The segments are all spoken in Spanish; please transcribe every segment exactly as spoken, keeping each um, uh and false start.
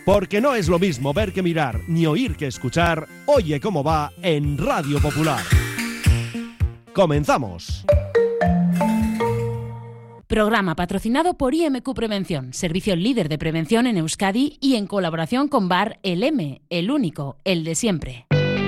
Porque no es lo mismo ver que mirar, ni oír que escuchar. Oye cómo va en Radio Popular. ¡Comenzamos! Programa patrocinado por I M Q Prevención, servicio líder de prevención en Euskadi y en colaboración con Bar El M, el único, el de siempre.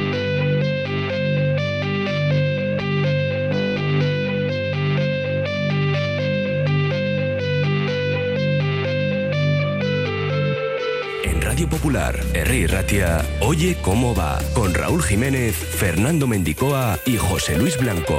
Radio Popular, Herri Ratia, Oye cómo va, con Raúl Jiménez, Fernando Mendicoa y José Luis Blanco.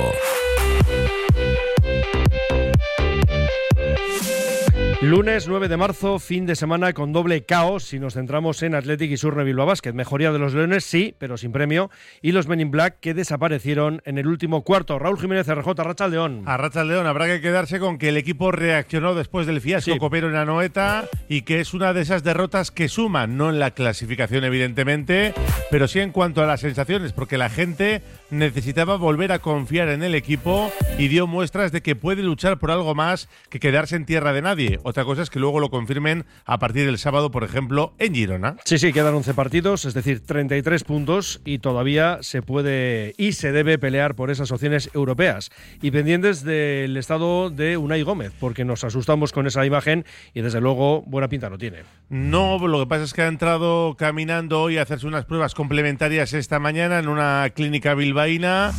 Lunes nueve de marzo, fin de semana con doble caos si nos centramos en Athletic y Surne Bilbao Basket. Mejoría de los Leones, sí, pero sin premio. Y los Men in Black que desaparecieron en el último cuarto. Raúl Jiménez, R J, Arratsaldeón. Arratsaldeón, habrá que quedarse con que el equipo reaccionó después del fiasco sí. copero en Anoeta y que es una de esas derrotas que suman, no en la clasificación evidentemente, pero sí en cuanto a las sensaciones, porque la gente necesitaba volver a confiar en el equipo y dio muestras de que puede luchar por algo más que quedarse en tierra de nadie. Otra cosa es que luego lo confirmen a partir del sábado, por ejemplo, en Girona. Sí, sí, quedan once partidos, es decir, treinta y tres puntos y todavía se puede y se debe pelear por esas opciones europeas. Y pendientes del estado de Unai Gómez, porque nos asustamos con esa imagen y desde luego buena pinta no tiene. No, lo que pasa es que ha entrado caminando hoy a hacerse unas pruebas complementarias esta mañana en una clínica bilbaína.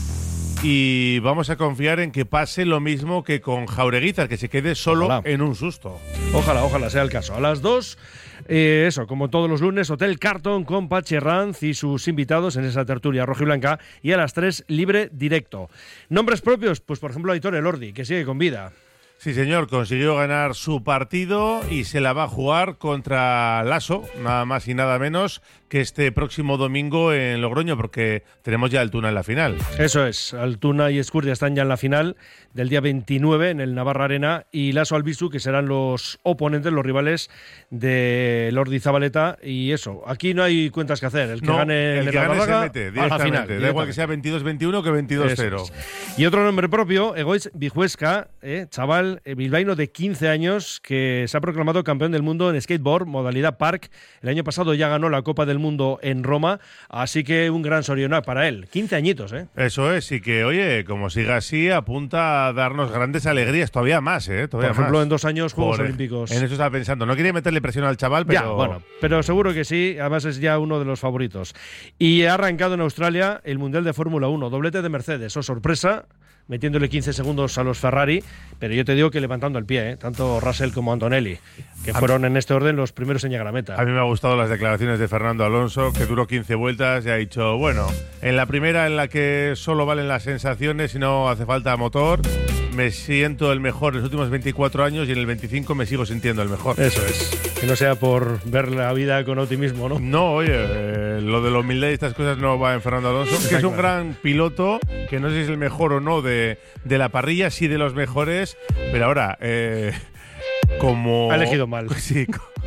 Y vamos a confiar en que pase lo mismo que con Jaureguizar, que se quede solo ojalá. En un susto. Ojalá, ojalá sea el caso. A las dos, eh, eso, como todos los lunes, Hotel Carton con Patxi Herranz y sus invitados en esa tertulia rojiblanca. Y a las tres, libre directo. ¿Nombres propios? Pues por ejemplo, Aitor Elordi, que sigue con vida. Sí, señor, consiguió ganar su partido y se la va a jugar contra Lasso, nada más y nada menos que este próximo domingo en Logroño, porque tenemos ya Altuna en la final. Eso es, Altuna y Escurdia están ya en la final del día veintinueve en el Navarra Arena y Lasso Albisu, que serán los oponentes, los rivales de Lordi Zabaleta. Y eso, aquí no hay cuentas que hacer, el que no, gane el el que gane Navarra se mete a la final. Da igual que sea veintidós veintiuno que veintidós cero. Es. Y otro nombre propio, Egoitz Bijuesca, eh, chaval eh, bilbaíno de quince años que se ha proclamado campeón del mundo en skateboard, modalidad park. El año pasado ya ganó la Copa del Mundo en Roma, así que un gran sorionac para él. quince añitos, ¿eh? Eso es, y que, oye, como siga así, apunta a darnos grandes alegrías, todavía más, ¿eh? Todavía Por ejemplo, más. en dos años Juegos Por, Olímpicos. En eso estaba pensando. No quería meterle presión al chaval, pero... Ya, bueno, pero seguro que sí, además es ya uno de los favoritos. Y ha arrancado en Australia el Mundial de Fórmula uno, doblete de Mercedes, oh sorpresa, metiéndole quince segundos a los Ferrari, pero yo te digo que levantando el pie, ¿eh? Tanto Russell como Antonelli, que fueron en este orden los primeros en llegar a la meta. A mí me han gustado las declaraciones de Fernando Alonso, que duró quince vueltas y ha dicho, bueno, en la primera en la que solo valen las sensaciones y no hace falta motor, me siento el mejor en los últimos veinticuatro años y en el veinticinco me sigo sintiendo el mejor. Eso es, que no sea por ver la vida con optimismo, ¿no? No, oye, eh, lo de la humildad y estas cosas no va en Fernando Alonso, que es un gran piloto, que no sé si es el mejor o no de, de la parrilla, sí de los mejores, pero ahora, eh, como... Ha elegido mal. Sí,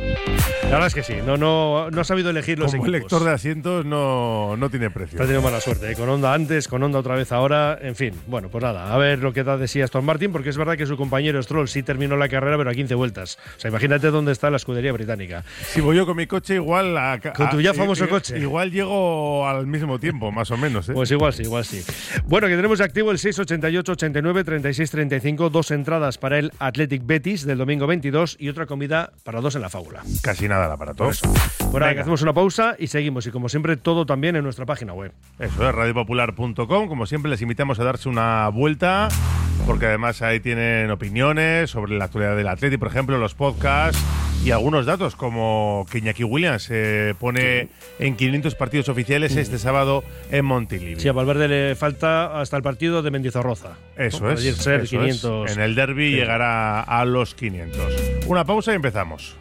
la verdad es que sí, no, no, no ha sabido elegir los como equipos. lector de asientos no, no tiene precio. Ha tenido mala suerte, ¿eh? Con Honda antes, con Honda otra vez ahora, en fin. Bueno, pues nada, a ver lo que da de sí Aston Martin, porque es verdad que su compañero Stroll sí terminó la carrera, pero a quince vueltas. O sea, imagínate dónde está la escudería británica. Si voy yo con mi coche, igual... A, con tu ya famoso a, coche. Igual llego al mismo tiempo, más o menos, ¿eh? Pues igual sí, igual sí. Bueno, que tenemos activo el seis ochenta y ocho ochenta y nueve treinta y seis treinta y cinco, dos entradas para el Athletic Betis del domingo veintidós y otra comida para dos en la fábula. Casi nada la para todos. Bueno, que hacemos una pausa y seguimos. Y como siempre, todo también en nuestra página web. Eso es, radio popular punto com. Como siempre, les invitamos a darse una vuelta, porque además ahí tienen opiniones sobre la actualidad del Atleti, por ejemplo, los podcasts y algunos datos, como que Iñaki Williams se eh, pone en quinientos partidos oficiales sí. este sábado en Montilivi. Sí, a Valverde le falta hasta el partido de Mendizorroza. Eso ¿no? es. Ser eso quinientos. Es. En el derbi sí. llegará a los quinientos. Una pausa y empezamos.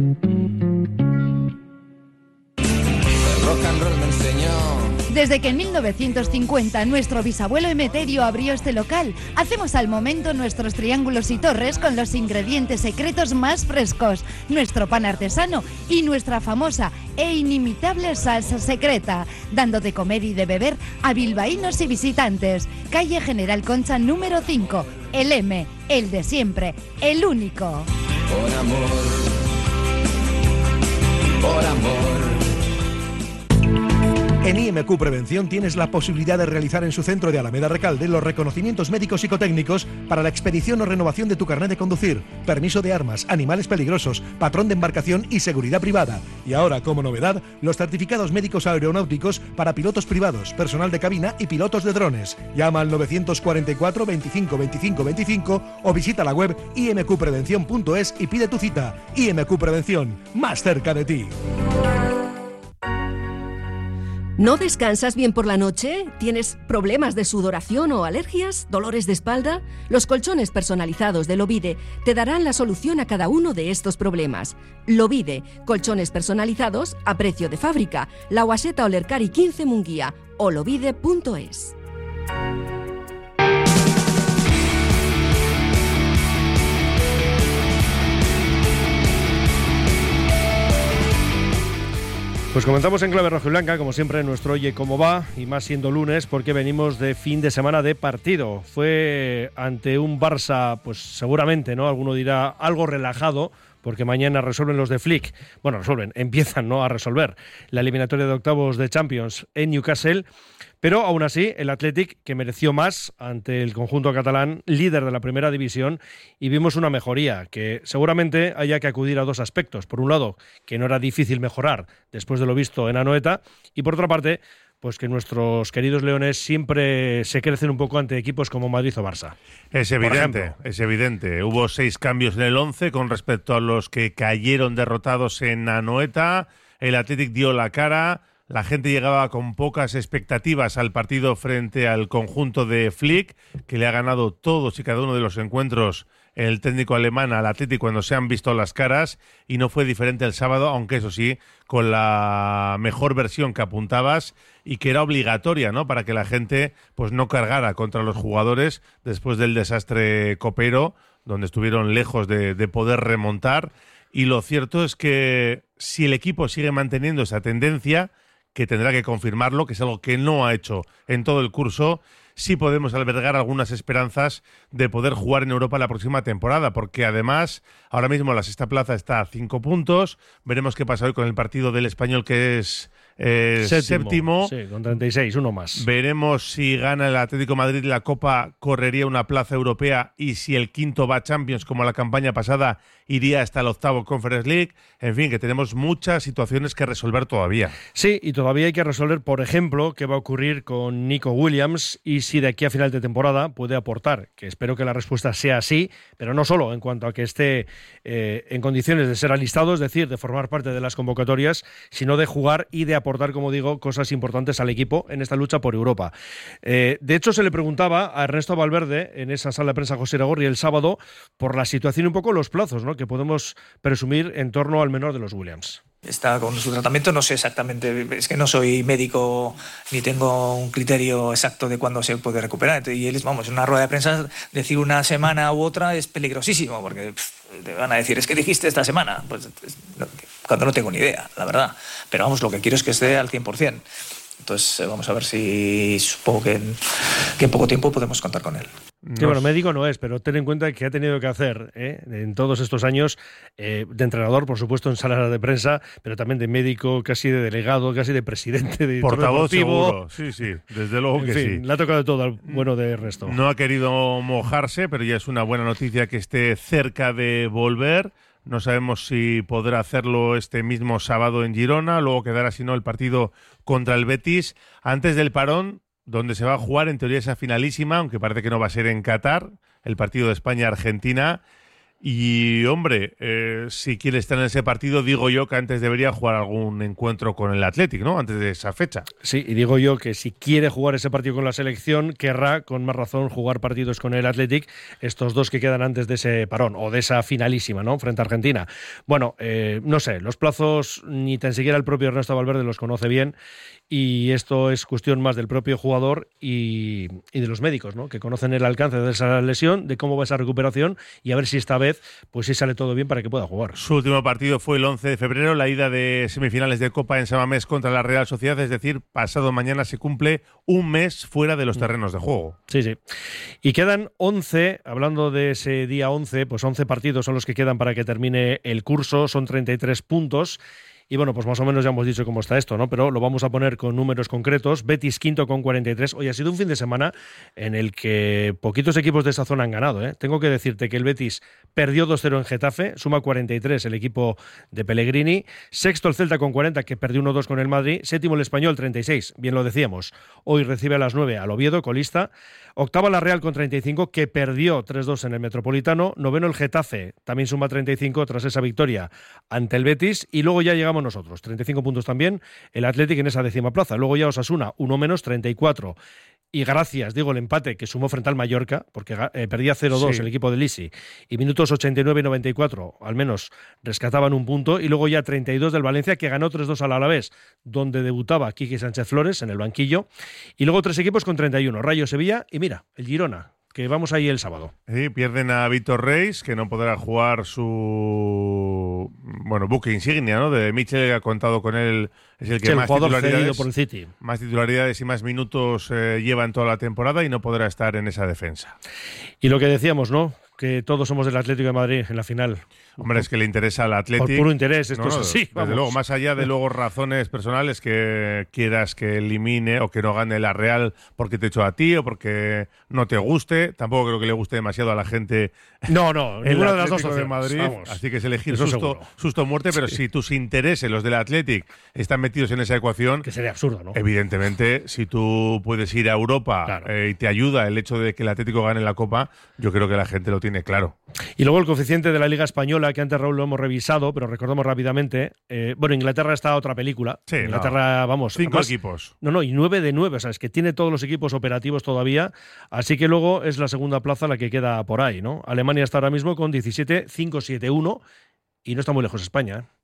Rock and roll me enseñó. Desde que en mil novecientos cincuenta nuestro bisabuelo Emeterio abrió este local, hacemos al momento nuestros triángulos y torres con los ingredientes secretos más frescos, nuestro pan artesano y nuestra famosa e inimitable salsa secreta, dando de comer y de beber a bilbaínos y visitantes. Calle General Concha número cinco, el M, el de siempre, el único. Con amor. por amor. En I M Q Prevención tienes la posibilidad de realizar en su centro de Alameda Recalde los reconocimientos médicos psicotécnicos para la expedición o renovación de tu carnet de conducir, permiso de armas, animales peligrosos, patrón de embarcación y seguridad privada. Y ahora, como novedad, los certificados médicos aeronáuticos para pilotos privados, personal de cabina y pilotos de drones. Llama al novecientos cuarenta y cuatro, veinticinco, veinticinco, veinticinco o visita la web i m q prevención punto es y pide tu cita. I M Q Prevención, más cerca de ti. ¿No descansas bien por la noche? ¿Tienes problemas de sudoración o alergias? ¿Dolores de espalda? Los colchones personalizados de Lovide te darán la solución a cada uno de estos problemas. Lovide, colchones personalizados a precio de fábrica. La Guaseta Olercari quince Munguía o lovide punto es. Pues comenzamos en clave rojiblanca, como siempre, en nuestro Oye Cómo Va, y más siendo lunes, porque venimos de fin de semana de partido. Fue ante un Barça, pues seguramente, ¿no? Alguno dirá algo relajado, porque mañana resuelven los de Flick. Bueno, resuelven, empiezan, ¿no?, a resolver la eliminatoria de octavos de Champions en Newcastle. Pero aún así, el Athletic, que mereció más ante el conjunto catalán, líder de la primera división, y vimos una mejoría, que seguramente haya que acudir a dos aspectos. Por un lado, que no era difícil mejorar después de lo visto en Anoeta, y por otra parte, pues que nuestros queridos leones siempre se crecen un poco ante equipos como Madrid o Barça. Es evidente, es evidente. Hubo seis cambios en el once con respecto a los que cayeron derrotados en Anoeta. El Athletic dio la cara. La gente llegaba con pocas expectativas al partido frente al conjunto de Flick, que le ha ganado todos y cada uno de los encuentros el técnico alemán al Athletic cuando se han visto las caras, y no fue diferente el sábado, aunque eso sí, con la mejor versión que apuntabas y que era obligatoria, ¿no?, para que la gente pues no cargara contra los jugadores después del desastre copero, donde estuvieron lejos de, de poder remontar. Y lo cierto es que si el equipo sigue manteniendo esa tendencia, que tendrá que confirmarlo, que es algo que no ha hecho en todo el curso, sí podemos albergar algunas esperanzas de poder jugar en Europa la próxima temporada, porque además ahora mismo la sexta plaza está a cinco puntos. Veremos qué pasa hoy con el partido del Español, que es eh, séptimo. séptimo. Sí, con treinta y seis, uno más. Veremos si gana el Atlético de Madrid la Copa, correría una plaza europea, y si el quinto va a Champions, como la campaña pasada, iría hasta el octavo Conference League. En fin, que tenemos muchas situaciones que resolver todavía. Sí, y todavía hay que resolver, por ejemplo, qué va a ocurrir con Nico Williams y si de aquí a final de temporada puede aportar, que espero que la respuesta sea sí, pero no solo en cuanto a que esté eh, en condiciones de ser alistado, es decir, de formar parte de las convocatorias, sino de jugar y de aportar, como digo, cosas importantes al equipo en esta lucha por Europa. Eh, de hecho, se le preguntaba a Ernesto Valverde en esa sala de prensa José Iragorri el sábado por la situación y un poco los plazos, ¿no?, que podemos presumir en torno al menor de los Williams. Está con su tratamiento, no sé exactamente, es que no soy médico ni tengo un criterio exacto de cuándo se puede recuperar. Y él, vamos, en una rueda de prensa decir una semana u otra es peligrosísimo, porque pff, te van a decir, es que dijiste esta semana, pues no, cuando no tengo ni idea, la verdad. Pero vamos, lo que quiero es que esté al cien por ciento. Entonces vamos a ver si supongo que en, que en poco tiempo podemos contar con él. Sí, bueno, médico no es, pero ten en cuenta que ha tenido que hacer ¿eh? en todos estos años eh, de entrenador, por supuesto, en salas de prensa, pero también de médico, casi de delegado, casi de presidente, de portavoz seguro. Sí, sí, desde luego en que fin, sí. Le ha tocado de todo al bueno de resto. No ha querido mojarse, pero ya es una buena noticia que esté cerca de volver. No sabemos si podrá hacerlo este mismo sábado en Girona, luego quedará, si no, el partido contra el Betis. Antes del parón, donde se va a jugar en teoría esa finalísima, aunque parece que no va a ser en Qatar, el partido de España-Argentina. Y, hombre, eh, si quiere estar en ese partido, digo yo que antes debería jugar algún encuentro con el Athletic, ¿no?, antes de esa fecha. Sí, y digo yo que si quiere jugar ese partido con la selección, querrá, con más razón, jugar partidos con el Athletic, estos dos que quedan antes de ese parón, o de esa finalísima, ¿no?, frente a Argentina. Bueno, eh, no sé, los plazos ni tan siquiera el propio Ernesto Valverde los conoce bien, y esto es cuestión más del propio jugador y, y de los médicos, ¿no?, que conocen el alcance de esa lesión, de cómo va esa recuperación, y a ver si esta vez pues sí sale todo bien para que pueda jugar. Su último partido fue el once de febrero, la ida de semifinales de Copa en San Mamés contra la Real Sociedad, es decir, pasado mañana se cumple un mes fuera de los terrenos de juego. Sí, sí. Y quedan once, hablando de ese día once, pues once partidos son los que quedan para que termine el curso, son treinta y tres puntos. Y bueno, pues más o menos ya hemos dicho cómo está esto, ¿no? Pero lo vamos a poner con números concretos. Betis quinto con cuarenta y tres. Hoy ha sido un fin de semana en el que poquitos equipos de esa zona han ganado, ¿eh? Tengo que decirte que el Betis perdió dos cero en Getafe, suma cuarenta y tres el equipo de Pellegrini. Sexto el Celta con cuarenta, que perdió uno dos con el Madrid. Séptimo el Español, treinta y seis. Bien lo decíamos. Hoy recibe a las nueve al Oviedo, colista. Octava la Real con treinta y cinco, que perdió tres dos en el Metropolitano. Noveno el Getafe, también suma treinta y cinco tras esa victoria ante el Betis. Y luego ya llegamos nosotros, treinta y cinco puntos también, el Athletic en esa décima plaza. Luego ya Osasuna, uno menos, treinta y cuatro. Y gracias, digo, el empate que sumó frente al Mallorca, porque eh, perdía cero dos sí. el equipo de Lisi, y minutos ochenta y nueve y noventa y cuatro, al menos rescataban un punto, y luego ya treinta y dos del Valencia, que ganó tres dos al Alavés, donde debutaba Quique Sánchez Flores en el banquillo, y luego tres equipos con treinta y uno, Rayo, Sevilla, y mira, el Girona, que vamos ahí el sábado. Sí, pierden a Víctor Reis, que no podrá jugar su bueno buque insignia, ¿no? De Michel, que ha contado con él, es el que sí, más, el titularidades, por el City. más titularidades y más minutos eh, lleva en toda la temporada y no podrá estar en esa defensa. Y lo que decíamos, ¿no? Que todos somos del Atlético de Madrid en la final. Hombre, es que le interesa al Atlético. Por puro interés, esto no, no, es así. Desde vamos. luego, más allá de luego razones personales que quieras que elimine o que no gane la Real porque te echó a ti o porque no te guste, tampoco creo que le guste demasiado a la gente. No, no, ninguna de las dos opciones de Madrid, vamos. Así que es elegir susto, susto o muerte, pero sí. Si tus intereses, los del Athletic, están metidos en esa ecuación, que sería absurdo, ¿no? Evidentemente, si tú puedes ir a Europa claro. eh, y te ayuda el hecho de que el Atlético gane la Copa, yo creo que la gente lo tiene claro. Y luego el coeficiente de la Liga Española, que antes, Raúl, lo hemos revisado, pero recordemos rápidamente. Eh, bueno, Inglaterra está otra película. Sí, Inglaterra, no. vamos. Cinco además, equipos. No, no, y nueve de nueve. O sea, es que tiene todos los equipos operativos todavía. Así que luego es la segunda plaza la que queda por ahí, ¿no? Alemania está ahora mismo con diecisiete cinco siete uno y no está muy lejos España, ¿eh?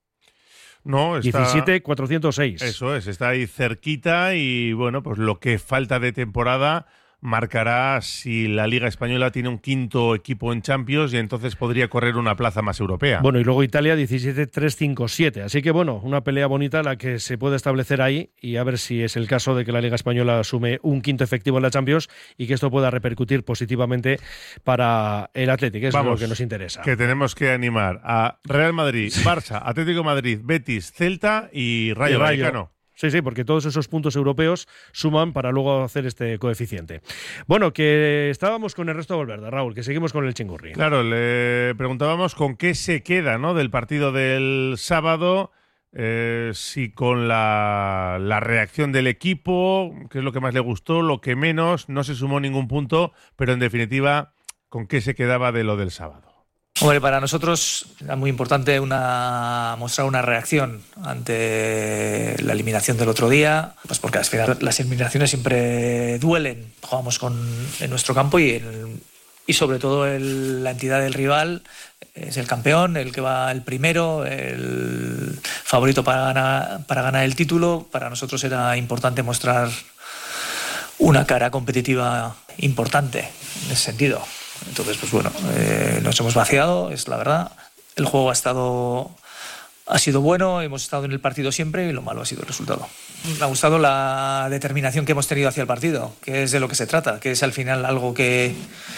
No, está... diecisiete cuatrocientos seis. Eso es, está ahí cerquita y bueno, pues lo que falta de temporada marcará si la Liga Española tiene un quinto equipo en Champions y entonces podría correr una plaza más europea. Bueno, y luego Italia diecisiete tres cinco siete. Así que bueno, una pelea bonita la que se puede establecer ahí y a ver si es el caso de que la Liga Española asume un quinto efectivo en la Champions y que esto pueda repercutir positivamente para el Athletic, eso Vamos, es lo que nos interesa. Que tenemos que animar a Real Madrid, Barça, Atlético de Madrid, Betis, Celta y Rayo, y Rayo. Vallecano. Sí, sí, porque todos esos puntos europeos suman para luego hacer este coeficiente. Bueno, que estábamos con Ernesto Valverde, Raúl, que seguimos con el chingurri. Claro, le preguntábamos con qué se queda, ¿no?, del partido del sábado, eh, si con la, la reacción del equipo, qué es lo que más le gustó, lo que menos, no se sumó ningún punto, pero en definitiva, ¿con qué se quedaba de lo del sábado? Hombre, para nosotros era muy importante una, mostrar una reacción ante la eliminación del otro día, pues porque al final las eliminaciones siempre duelen. Jugamos con, en nuestro campo y, el, y sobre todo el, la entidad del rival es el campeón, el que va el primero, el favorito para ganar, para ganar el título. Para nosotros era importante mostrar una cara competitiva importante en ese sentido. Entonces, pues bueno, eh, nos hemos vaciado, es la verdad. El juego ha estado, ha sido bueno, hemos estado en el partido siempre y lo malo ha sido el resultado. Me ha gustado la determinación que hemos tenido hacia el partido, que es de lo que se trata, que es al final algo que,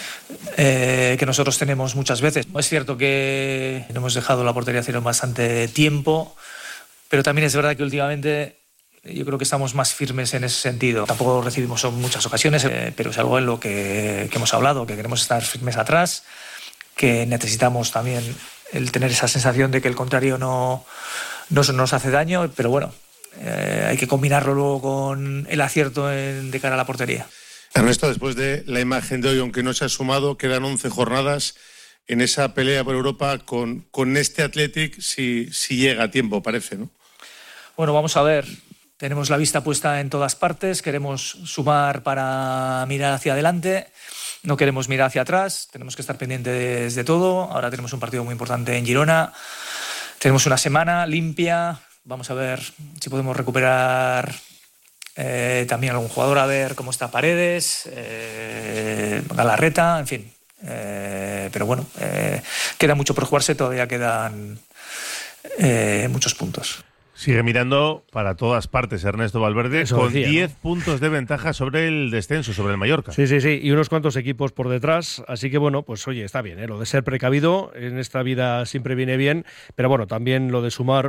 eh, que nosotros tenemos muchas veces. Es cierto que hemos dejado la portería cero bastante tiempo, pero también es verdad que últimamente yo creo que estamos más firmes en ese sentido. Tampoco recibimos en muchas ocasiones, eh, pero es algo en lo que, que hemos hablado, que queremos estar firmes atrás, que necesitamos también el tener esa sensación de que el contrario no, no nos hace daño, pero bueno, eh, hay que combinarlo luego con el acierto en, de cara a la portería. Ernesto, después de la imagen de hoy, aunque no se ha sumado, quedan once jornadas en esa pelea por Europa con, con este Athletic, si, si llega a tiempo, parece, ¿no? Bueno, vamos a ver. Tenemos la vista puesta en todas partes, queremos sumar para mirar hacia adelante, no queremos mirar hacia atrás, tenemos que estar pendientes de todo. Ahora tenemos un partido muy importante en Girona, tenemos una semana limpia, vamos a ver si podemos recuperar eh, también algún jugador, a ver cómo está Paredes, eh, Galarreta, en fin. Eh, pero bueno, eh, queda mucho por jugarse, todavía quedan eh, muchos puntos. Sigue mirando para todas partes Ernesto Valverde. Eso con decía, diez ¿no? puntos de ventaja sobre el descenso, sobre el Mallorca. Sí, sí, sí, y unos cuantos equipos por detrás, así que bueno, pues oye, está bien, ¿eh? Lo de ser precavido en esta vida siempre viene bien, pero bueno, también lo de sumar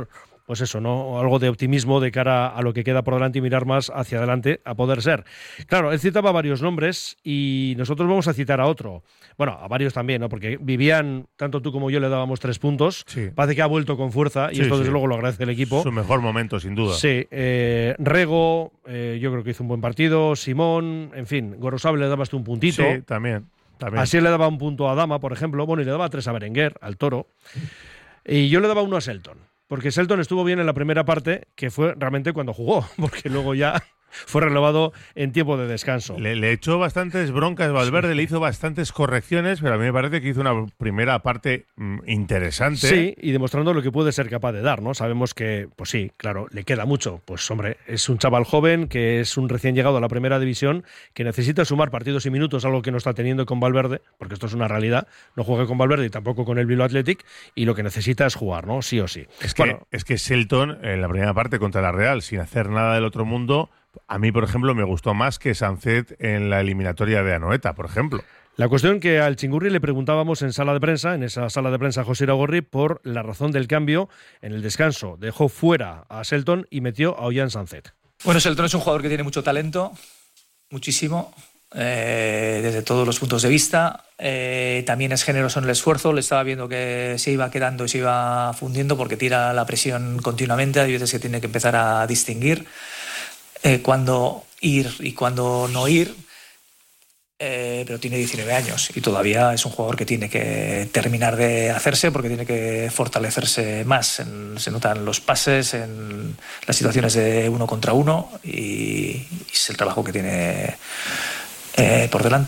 pues eso, ¿no? Algo de optimismo de cara a lo que queda por delante y mirar más hacia adelante a poder ser. Claro, él citaba varios nombres y nosotros vamos a citar a otro. Bueno, a varios también, ¿no? Porque Vivian, tanto tú como yo le dábamos tres puntos. Sí. Parece que ha vuelto con fuerza y sí, esto sí. desde luego lo agradece el equipo. Su mejor momento, sin duda. Sí, eh, Rego, eh, yo creo que hizo un buen partido, Simón, en fin, Gorosabel le dabas tú un puntito. Sí, también. también. Así le daba un punto a Dama, por ejemplo, bueno, y le daba tres a Berenguer, al Toro. Y yo le daba uno a Selton, porque Selton estuvo bien en la primera parte, que fue realmente cuando jugó, porque luego ya fue renovado en tiempo de descanso. Le, le echó bastantes broncas Valverde, sí. Le hizo bastantes correcciones, pero a mí me parece que hizo una primera parte mm, interesante. Sí, y demostrando lo que puede ser capaz de dar, ¿no? Sabemos que, pues sí, claro, le queda mucho. Pues hombre, es un chaval joven que es un recién llegado a la primera división, que necesita sumar partidos y minutos, algo que no está teniendo con Valverde, porque esto es una realidad. No juega con Valverde y tampoco con el Bilbao Athletic, y lo que necesita es jugar, ¿no? Sí o sí. Es que, bueno, es que Selton, en la primera parte contra la Real, sin hacer nada del otro mundo, a mí, por ejemplo, me gustó más que Sancet en la eliminatoria de Anoeta, por ejemplo. La cuestión que al Chingurri le preguntábamos en sala de prensa, en esa sala de prensa José Iragorri, por la razón del cambio en el descanso. Dejó fuera a Selton y metió a Ollán Sancet. Bueno, Selton es un jugador que tiene mucho talento, muchísimo, eh, desde todos los puntos de vista. Eh, también es generoso en el esfuerzo. Le estaba viendo que se iba quedando y se iba fundiendo porque tira la presión continuamente. Hay veces que tiene que empezar a distinguir Eh, cuando ir y cuando no ir, eh, pero tiene diecinueve años y todavía es un jugador que tiene que terminar de hacerse porque tiene que fortalecerse más. En, se notan los pases, en las situaciones de uno contra uno y, y es el trabajo que tiene eh, por delante.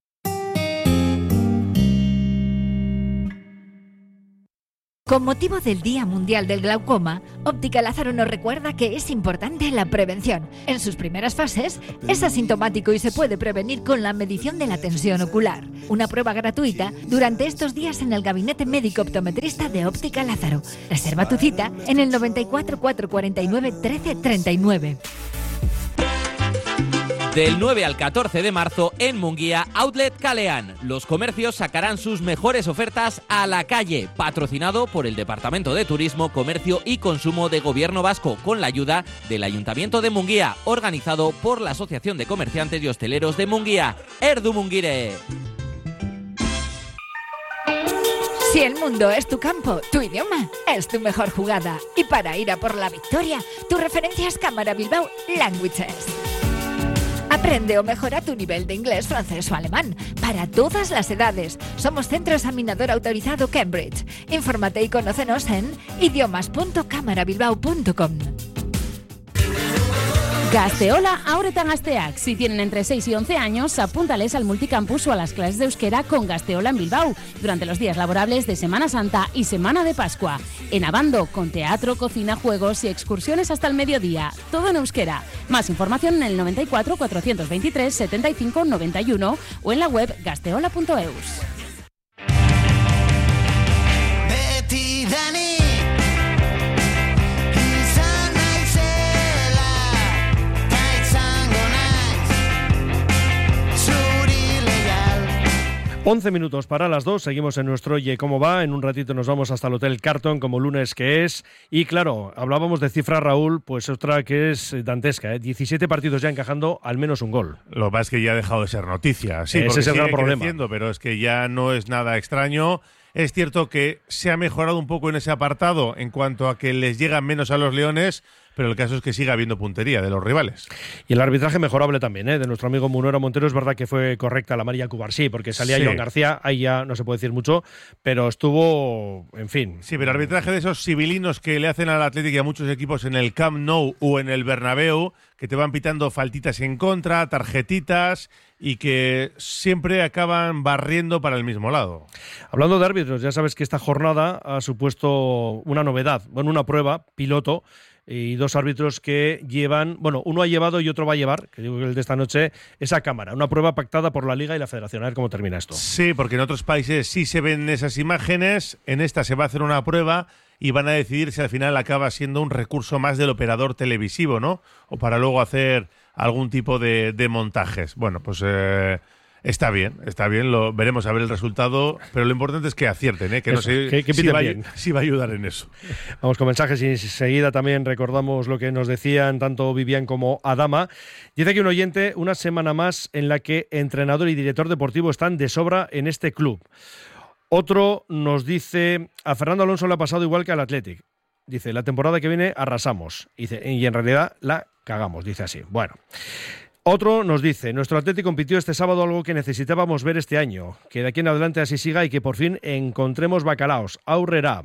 Con motivo del Día Mundial del Glaucoma, Óptica Lázaro nos recuerda que es importante la prevención. En sus primeras fases, es asintomático y se puede prevenir con la medición de la tensión ocular. Una prueba gratuita durante estos días en el Gabinete Médico Optometrista de Óptica Lázaro. Reserva tu cita en el noventa y cuatro, cuatrocientos cuarenta y nueve, trece treinta y nueve. Del nueve al catorce de marzo en Munguía, Outlet Caleán. Los comercios sacarán sus mejores ofertas a la calle, patrocinado por el Departamento de Turismo, Comercio y Consumo de Gobierno Vasco, con la ayuda del Ayuntamiento de Munguía, organizado por la Asociación de Comerciantes y Hosteleros de Munguía, Erdu Munguire. Si el mundo es tu campo, tu idioma es tu mejor jugada. Y para ir a por la victoria, tu referencia es Cámara Bilbao Languages. Aprende o mejora tu nivel de inglés, francés o alemán para todas las edades. Somos centro examinador autorizado Cambridge. Infórmate y conócenos en idiomas punto cámara bilbao punto com. Gazteola Auretan Asteak. Si tienen entre seis y once años, apúntales al multicampus o a las clases de euskera con Gazteola en Bilbao durante los días laborables de Semana Santa y Semana de Pascua. En Abando, con teatro, cocina, juegos y excursiones hasta el mediodía. Todo en euskera. Más información en el noventa y cuatro, cuatrocientos veintitrés, setenta y cinco, noventa y uno o en la web gazteola punto eus. Betty Dani. once minutos para las dos, seguimos en nuestro Oye Cómo Va, en un ratito nos vamos hasta el Hotel Carton como lunes que es, y claro, hablábamos de cifras, Raúl, pues otra que es dantesca, ¿eh? diecisiete partidos ya encajando al menos un gol. Lo que pasa es que ya ha dejado de ser noticia, sí, ese es el gran problema. Creciendo, pero es que ya no es nada extraño. Es cierto que se ha mejorado un poco en ese apartado en cuanto a que les llegan menos a los leones, pero el caso es que sigue habiendo puntería de los rivales. Y el arbitraje mejorable también, ¿eh? De nuestro amigo Munera Montero. Es verdad que fue correcta la amarilla Cubarsí, porque salía sí. Joan García, ahí ya no se puede decir mucho, pero estuvo, en fin. Sí, pero arbitraje de esos civilinos que le hacen al Athletic y a muchos equipos en el Camp Nou o en el Bernabéu, que te van pitando faltitas en contra, tarjetitas, y que siempre acaban barriendo para el mismo lado. Hablando de árbitros, ya sabes que esta jornada ha supuesto una novedad, bueno, una prueba piloto, y dos árbitros que llevan, bueno, uno ha llevado y otro va a llevar, que digo que el de esta noche, esa cámara, una prueba pactada por la Liga y la Federación. A ver cómo termina esto. Sí, porque en otros países sí se ven esas imágenes, en esta se va a hacer una prueba y van a decidir si al final acaba siendo un recurso más del operador televisivo, ¿no? O para luego hacer algún tipo de, de montajes. Bueno, pues eh, Está bien, está bien, lo veremos a ver el resultado, pero lo importante es que acierten, ¿eh? que Eso, no sé que, que si, va, bien. si va a ayudar en eso. Vamos con mensajes y enseguida también recordamos lo que nos decían tanto Vivian como Adama. Dice aquí un oyente, una semana más en la que entrenador y director deportivo están de sobra en este club. Otro nos dice, a Fernando Alonso le ha pasado igual que al Athletic. Dice, la temporada que viene arrasamos. Dice, y en realidad la cagamos, dice así. Bueno. Otro nos dice, nuestro Athletic compitió este sábado algo que necesitábamos ver este año, que de aquí en adelante así siga y que por fin encontremos bacalaos. Aurrera.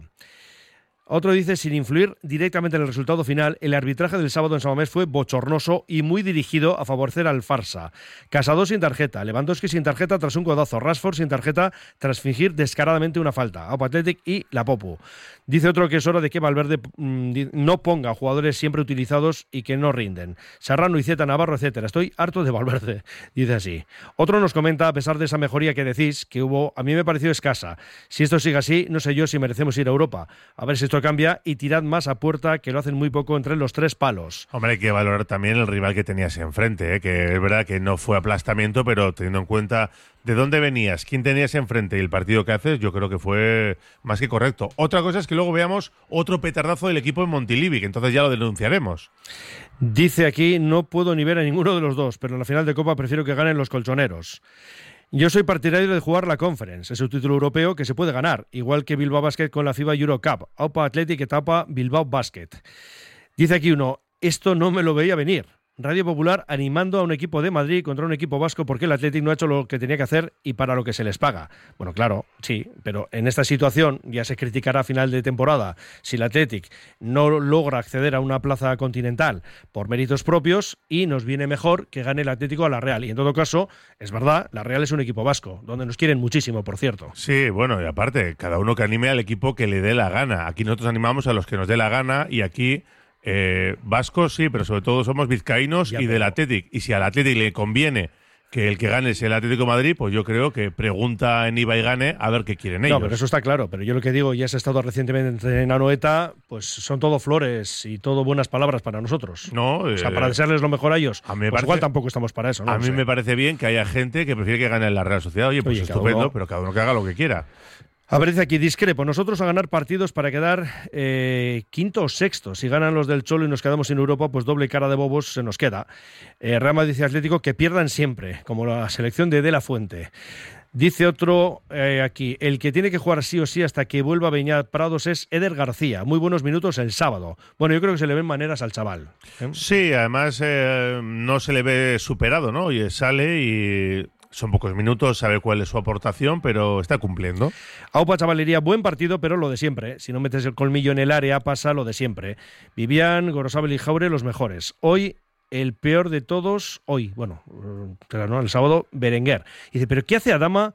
Otro dice, sin influir directamente en el resultado final, el arbitraje del sábado en San Mamés fue bochornoso y muy dirigido a favorecer al Farsa. Casado sin tarjeta, Lewandowski sin tarjeta tras un codazo, Rashford sin tarjeta tras fingir descaradamente una falta, Aupa Athletic y la Popu. Dice otro que es hora de que Valverde mmm, no ponga jugadores siempre utilizados y que no rinden. Serrano, Iceta, Navarro, etcétera. Estoy harto de Valverde, dice así. Otro nos comenta, a pesar de esa mejoría que decís, que hubo, a mí me pareció escasa. Si esto sigue así, no sé yo si merecemos ir a Europa. A ver si esto cambia y tirad más a puerta, que lo hacen muy poco entre los tres palos. Hombre, hay que valorar también el rival que tenías enfrente, ¿eh? Que es verdad que no fue aplastamiento, pero teniendo en cuenta de dónde venías, quién tenías enfrente y el partido que haces, yo creo que fue más que correcto. Otra cosa es que luego veamos otro petardazo del equipo en Montilivi, que entonces ya lo denunciaremos. Dice aquí, no puedo ni ver a ninguno de los dos, pero en la final de Copa prefiero que ganen los colchoneros. Yo soy partidario de jugar la Conference, es un título europeo que se puede ganar, igual que Bilbao Basket con la FIBA Eurocup, Aupa Athletic etapa Bilbao Basket. Dice aquí uno, esto no me lo veía venir. Radio Popular animando a un equipo de Madrid contra un equipo vasco porque el Athletic no ha hecho lo que tenía que hacer y para lo que se les paga. Bueno, claro, sí, pero en esta situación ya se criticará a final de temporada si el Athletic no logra acceder a una plaza continental por méritos propios y nos viene mejor que gane el Atlético a la Real. Y en todo caso, es verdad, la Real es un equipo vasco, donde nos quieren muchísimo, por cierto. Sí, bueno, y aparte, cada uno que anime al equipo que le dé la gana. Aquí nosotros animamos a los que nos dé la gana y aquí... Eh, vascos sí, pero sobre todo somos vizcaínos ya y del Athletic. Y si al Athletic le conviene que el que gane sea el Atlético de Madrid, pues yo creo que pregunta en Iba y Gane a ver qué quieren ellos. No, pero eso está claro. Pero yo lo que digo, ya has estado recientemente en Anoeta, pues son todo flores y todo buenas palabras para nosotros. No, o sea, para desearles lo mejor a ellos. A mí pues parece, igual tampoco estamos para eso. ¿no? A no mí sé. me parece bien que haya gente que prefiere que gane en la Real Sociedad. Oye, pues Oye, estupendo, uno... pero cada uno que haga lo que quiera. A ver, dice aquí, discrepo. Nosotros a ganar partidos para quedar eh, quinto o sexto. Si ganan los del Cholo y nos quedamos en Europa, pues doble cara de bobos se nos queda. Eh, Real Madrid y Atlético que pierdan siempre, como la selección de De La Fuente. Dice otro eh, aquí, el que tiene que jugar sí o sí hasta que vuelva Beñat Prados es Eder García. Muy buenos minutos el sábado. Bueno, yo creo que se le ven maneras al chaval. ¿eh? Sí, además eh, no se le ve superado, ¿no? Oye, sale y... Son pocos minutos, sabe cuál es su aportación, pero está cumpliendo. Aupa Chavalería, buen partido, pero lo de siempre. Si no metes el colmillo en el área, pasa lo de siempre. Vivian, Gorosabel y Jaure, los mejores. Hoy, el peor de todos, hoy, bueno, pero no, el sábado, Berenguer. Y dice, ¿pero qué hace Adama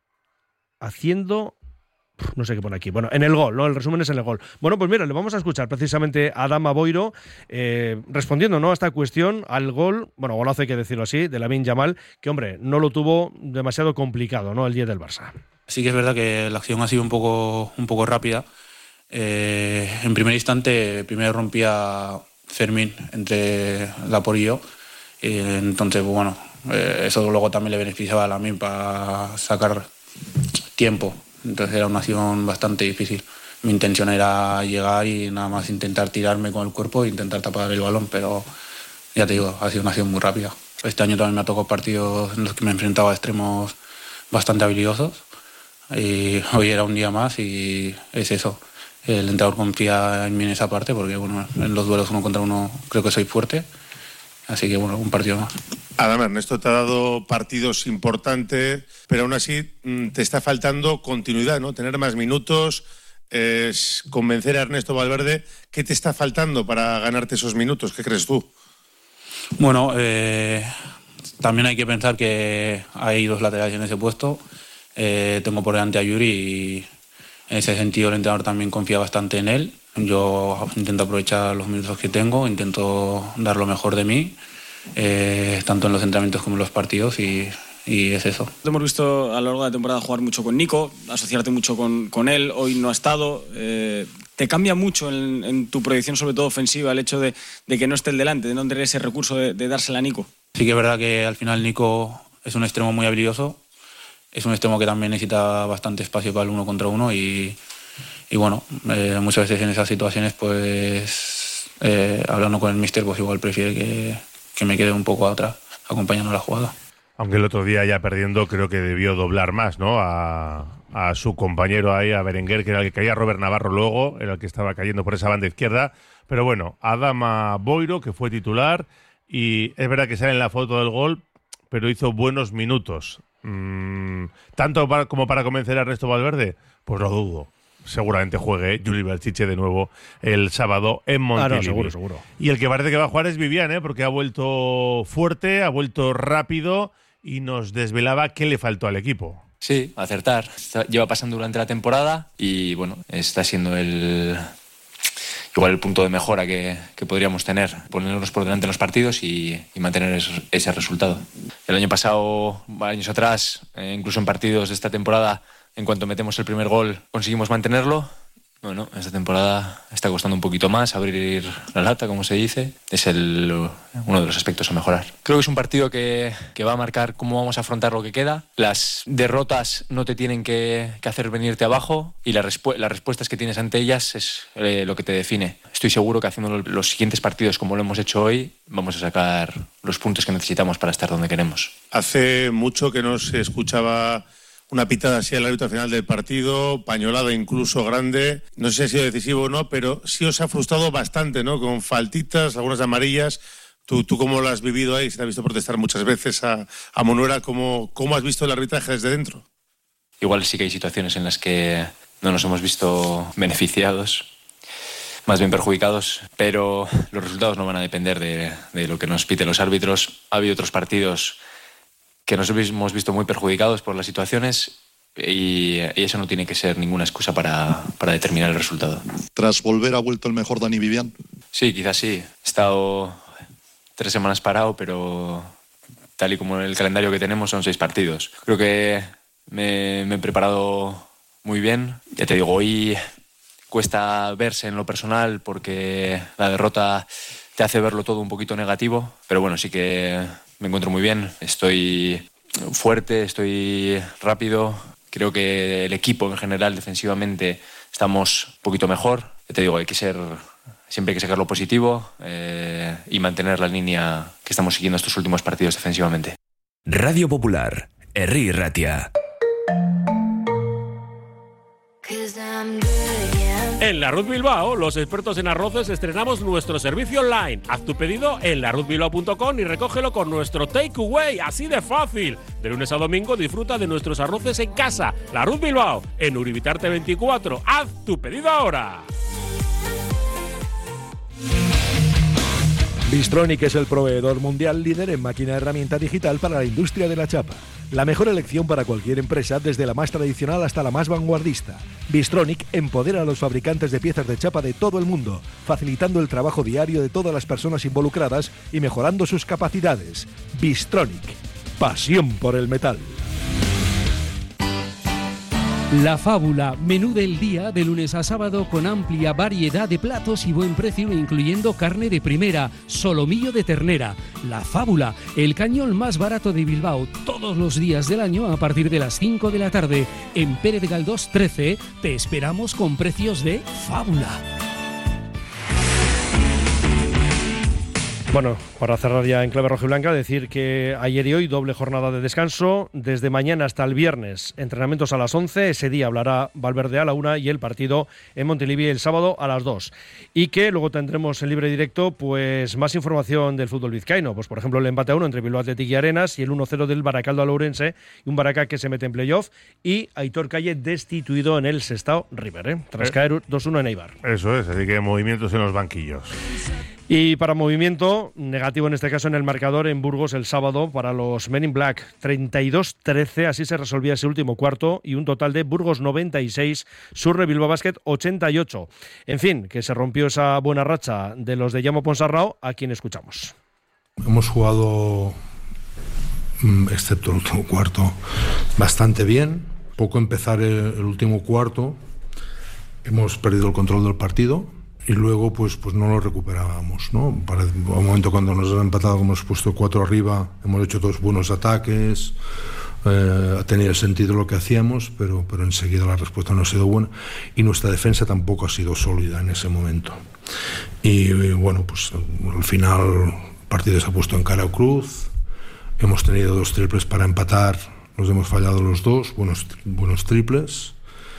haciendo...? No sé qué pone aquí. Bueno, en el gol, ¿no? El resumen es en el gol. Bueno, pues mira, le vamos a escuchar precisamente a Adama Boiro eh, respondiendo, ¿no?, a esta cuestión, al gol, bueno, golazo hay que decirlo así, de Lamine Yamal, que, hombre, no lo tuvo demasiado complicado, ¿no?, el día del Barça. Sí que es verdad que la acción ha sido un poco, un poco rápida. Eh, en primer instante, primero rompía Fermín entre Laporte y yo. Y entonces, bueno, eh, eso luego también le beneficiaba a Lamine para sacar tiempo. Entonces era una acción bastante difícil. Mi intención era llegar y nada más intentar tirarme con el cuerpo e intentar tapar el balón, pero ya te digo, ha sido una acción muy rápida. Este año también me ha tocado partidos en los que me he enfrentado a extremos bastante habilidosos y hoy era un día más y es eso. El entrenador confía en mí en esa parte porque bueno, en los duelos uno contra uno creo que soy fuerte, así que bueno, un partido más. Adama, Ernesto te ha dado partidos importantes, pero aún así te está faltando continuidad, ¿no? Tener más minutos, eh, convencer a Ernesto Valverde. ¿Qué te está faltando para ganarte esos minutos? ¿Qué crees tú? Bueno, eh, también hay que pensar que hay dos laterales en ese puesto. Eh, tengo por delante a Yuri y en ese sentido el entrenador también confía bastante en él. Yo intento aprovechar los minutos que tengo, intento dar lo mejor de mí. Eh, tanto en los entrenamientos como en los partidos y, y es eso. Te hemos visto a lo largo de la temporada jugar mucho con Nico, asociarte mucho con, con él, hoy no ha estado. Eh, ¿Te cambia mucho en, en tu proyección, sobre todo ofensiva, el hecho de, de que no esté el delante, de no tener ese recurso de, de dársela a Nico? Sí que es verdad que al final Nico es un extremo muy habilidoso, es un extremo que también necesita bastante espacio para el uno contra uno y, y bueno, eh, muchas veces en esas situaciones pues eh, hablando con el míster pues igual prefiere que, que me quede un poco atrás acompañando la jugada. Aunque el otro día ya perdiendo creo que debió doblar más, ¿no? A, a su compañero ahí, a Berenguer, que era el que caía, Robert Navarro luego, era el que estaba cayendo por esa banda izquierda. Pero bueno, Adama Boiro, que fue titular, y es verdad que sale en la foto del gol, pero hizo buenos minutos. Mm, ¿Tanto para, como para convencer a Ernesto Valverde? Pues lo dudo. Seguramente juegue Juli Belchiche de nuevo el sábado en Montilivi. Ah, no, seguro, seguro. Y el que parece que va a jugar es Vivian, ¿eh? Porque ha vuelto fuerte, ha vuelto rápido y nos desvelaba qué le faltó al equipo. Sí, acertar. Está, lleva pasando durante la temporada y bueno, está siendo el igual el punto de mejora que, que podríamos tener, ponernos por delante en los partidos y, y mantener es, ese resultado. El año pasado, años atrás, eh, incluso en partidos de esta temporada, en cuanto metemos el primer gol conseguimos mantenerlo. Bueno, esta temporada está costando un poquito más abrir la lata, como se dice. Es el, uno de los aspectos a mejorar. Creo que es un partido que, que va a marcar cómo vamos a afrontar lo que queda. Las derrotas no te tienen que, que hacer venirte abajo y la respu- las respuestas que tienes ante ellas es eh, lo que te define. Estoy seguro que haciendo los siguientes partidos como lo hemos hecho hoy, vamos a sacar los puntos que necesitamos para estar donde queremos. Hace mucho que no se escuchaba una pitada así al árbitro al final del partido, pañolada incluso grande. No sé si ha sido decisivo o no, pero sí os ha frustrado bastante, ¿no? Con faltitas, algunas amarillas. ¿Tú, tú cómo lo has vivido ahí? Se te ha visto protestar muchas veces a, a Monuera. ¿Cómo, ¿Cómo has visto el arbitraje desde dentro? Igual sí que hay situaciones en las que no nos hemos visto beneficiados, más bien perjudicados, pero los resultados no van a depender de, de lo que nos piten los árbitros. Ha habido otros partidos que nos hemos visto muy perjudicados por las situaciones y, y eso no tiene que ser ninguna excusa para, para determinar el resultado. ¿Tras volver ha vuelto el mejor Dani Vivian? Sí, quizás sí. He estado tres semanas parado, pero tal y como el calendario que tenemos son seis partidos. Creo que me, me he preparado muy bien. Ya te digo, hoy cuesta verse en lo personal porque la derrota te hace verlo todo un poquito negativo, pero bueno, sí que me encuentro muy bien, estoy fuerte, estoy rápido. Creo que el equipo en general defensivamente estamos un poquito mejor. Te digo, hay que ser, siempre hay que sacar lo positivo eh, y mantener la línea que estamos siguiendo estos últimos partidos defensivamente. Radio Popular, Herri Ratia. En Larruz Bilbao, los expertos en arroces estrenamos nuestro servicio online. Haz tu pedido en larruz bilbao punto com y recógelo con nuestro takeaway, así de fácil. De lunes a domingo disfruta de nuestros arroces en casa. Larruz Bilbao, en Uribitarte veinticuatro. Haz tu pedido ahora. Bystronic es el proveedor mundial líder en máquina herramienta digital para la industria de la chapa. La mejor elección para cualquier empresa, desde la más tradicional hasta la más vanguardista. Bystronic empodera a los fabricantes de piezas de chapa de todo el mundo, facilitando el trabajo diario de todas las personas involucradas y mejorando sus capacidades. Bystronic, pasión por el metal. La Fábula, menú del día de lunes a sábado con amplia variedad de platos y buen precio, incluyendo carne de primera, solomillo de ternera. La Fábula, el cañón más barato de Bilbao, todos los días del año a partir de las cinco de la tarde. En Pérez Galdós trece te esperamos con precios de Fábula. Bueno, para cerrar ya en clave rojiblanca, decir que ayer y hoy doble jornada de descanso, desde mañana hasta el viernes, entrenamientos a las once, ese día hablará Valverde a la una y el partido en Montilivi el sábado a las dos. Y que luego tendremos en libre directo pues más información del fútbol vizcaíno, pues por ejemplo el empate a uno entre Bilbao Athletic y Arenas y el uno cero del Baracaldo al Ourense y un Baraca que se mete en playoff y Aitor Calle destituido en el Sestao River, ¿eh? tras eh, caer dos uno en Eibar. Eso es, así que movimientos en los banquillos. Y para movimiento, negativo en este caso en el marcador en Burgos el sábado para los Men in Black, treinta y dos trece, así se resolvía ese último cuarto y un total de Burgos noventa y seis, Surre Bilbao Basket ochenta y ocho. En fin, que se rompió esa buena racha de los de Llamo Ponsarrao, a quien escuchamos. Hemos jugado, excepto el último cuarto, bastante bien. Poco empezar el, el último cuarto, hemos perdido el control del partido. y luego pues, pues no lo recuperábamos, ¿no? Para un momento cuando nos han empatado, hemos puesto cuatro arriba, hemos hecho dos buenos ataques, eh, ha tenido sentido lo que hacíamos, pero, pero enseguida la respuesta no ha sido buena y nuestra defensa tampoco ha sido sólida en ese momento. Y, y bueno, pues al final el partido se ha puesto en cara o cruz, hemos tenido dos triples para empatar, nos hemos fallado los dos, buenos, buenos triples,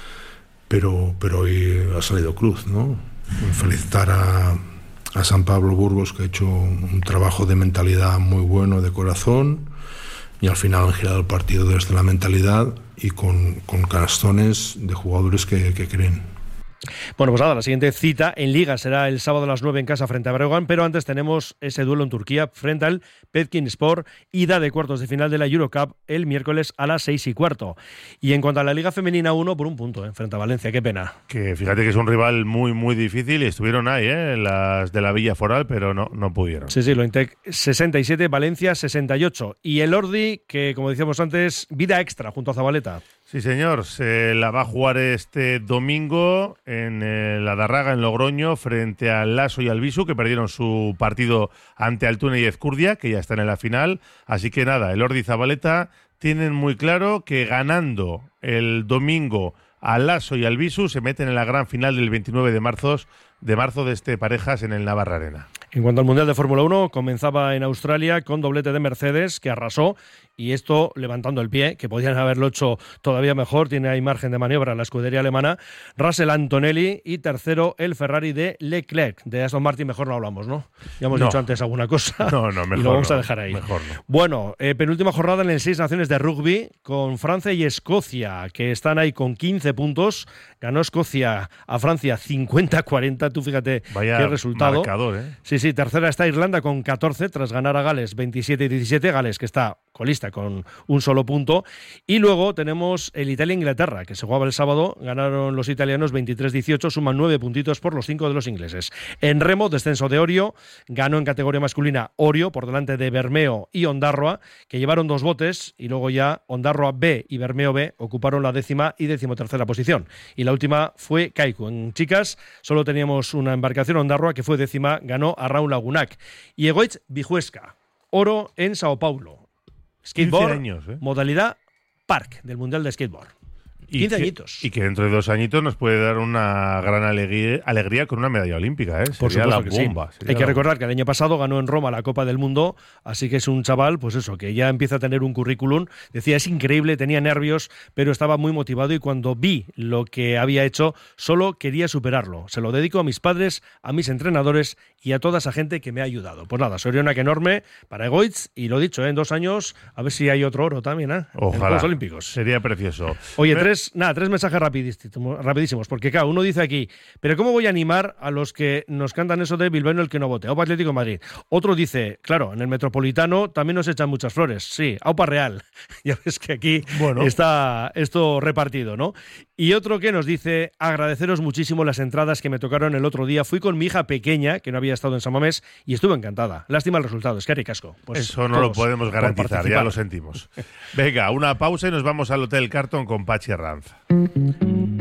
pero, pero hoy ha salido cruz, ¿no? Felicitar a, a San Pablo Burgos, que ha hecho un trabajo de mentalidad muy bueno, de corazón, y al final han girado el partido desde la mentalidad y con, con canastones de jugadores que, que creen. Bueno, pues nada, la siguiente cita en Liga será el sábado a las nueve en casa frente a Breogán, pero antes tenemos ese duelo en Turquía frente al Petkinspor, ida de cuartos de final de la Eurocup el miércoles a las seis y cuarto. Y en cuanto a la Liga Femenina uno, por un punto, ¿eh? Frente a Valencia, qué pena. Que fíjate que es un rival muy, muy difícil y estuvieron ahí, ¿eh? Las de la Villa Foral, pero no, no pudieron. Sí, sí, lo Intec sesenta y siete, Valencia sesenta y ocho. Y el Ordi, que como decíamos antes, vida extra junto a Zabaleta. Sí, señor, se la va a jugar este domingo en eh, la Darraga, en Logroño, frente al Lasso y al Visu, que perdieron su partido ante Altuna y Ezcurdia, que ya están en la final. Así que nada, el Ordi y Zabaleta tienen muy claro que ganando el domingo al Lasso y al Visu se meten en la gran final del veintinueve de marzo de marzo de este Parejas en el Navarra Arena. En cuanto al Mundial de Fórmula uno, comenzaba en Australia con doblete de Mercedes, que arrasó, y esto levantando el pie, que podían haberlo hecho todavía mejor, tiene ahí margen de maniobra la escudería alemana, Russell Antonelli, y tercero el Ferrari de Leclerc. De Aston Martin mejor no hablamos, ¿no? Ya hemos no. dicho antes alguna cosa no, no, mejor y lo vamos no, a dejar ahí. Mejor no. Bueno, eh, penúltima jornada en el Seis Naciones de Rugby, con Francia y Escocia, que están ahí con quince puntos. Ganó Escocia a Francia cincuenta a cuarenta, tú fíjate Vaya qué resultado. Marcador, ¿eh? Sí, sí, tercera está Irlanda con catorce, tras ganar a Gales veintisiete y diecisiete, Gales que está colista con un solo punto. Y luego tenemos el Italia-Inglaterra, que se jugaba el sábado, ganaron los italianos veintitrés dieciocho, suman nueve puntitos por los cinco de los ingleses. En remo, descenso de Orio, ganó en categoría masculina Orio, por delante de Bermeo y Ondarroa, que llevaron dos botes, y luego ya Ondarroa B y Bermeo B ocuparon la décima y decimotercera posición. Y la última fue Kaiku. En chicas solo teníamos una embarcación, Ondarroa, que fue décima, ganó a Raúl Lagunac. Y Egoitz Vijuesca, oro en Sao Paulo. Skateboard, años, ¿eh? Modalidad Park del Mundial de Skateboard. quince que, añitos. Y que dentro de dos añitos nos puede dar una gran alegría, alegría con una medalla olímpica, ¿eh? Por Sería supuesto la que bomba. sí. Sería Hay que la recordar que el año pasado ganó en Roma la Copa del Mundo, así que es un chaval, pues eso, que ya empieza a tener un currículum. Decía, es increíble, tenía nervios, pero estaba muy motivado y cuando vi lo que había hecho, solo quería superarlo. Se lo dedico a mis padres, a mis entrenadores y a toda esa gente que me ha ayudado. Pues nada, Soriona que enorme para Egoitz y lo dicho, ¿eh? En dos años, a ver si hay otro oro también, ¿eh? Ojalá. En los Juegos Olímpicos. Sería precioso. Oye, Me... tres, nada, tres mensajes rapidísimos, rapidísimos, porque claro, uno dice aquí, pero ¿cómo voy a animar a los que nos cantan eso de Bilbao el que no vote? Aupa Atlético de Madrid. Otro dice, claro, en el Metropolitano también nos echan muchas flores. Sí, Aupa Real. Ya ves que aquí bueno. está esto repartido, ¿no? Y otro que nos dice, agradeceros muchísimo las entradas que me tocaron el otro día. Fui con mi hija pequeña, que no había estado en San Mamés, y estuvo encantada. Lástima el resultado, es que ricasco. Pues eso no lo podemos garantizar, ya lo sentimos. Venga, una pausa y nos vamos al Hotel Carton con Pachi Arranz.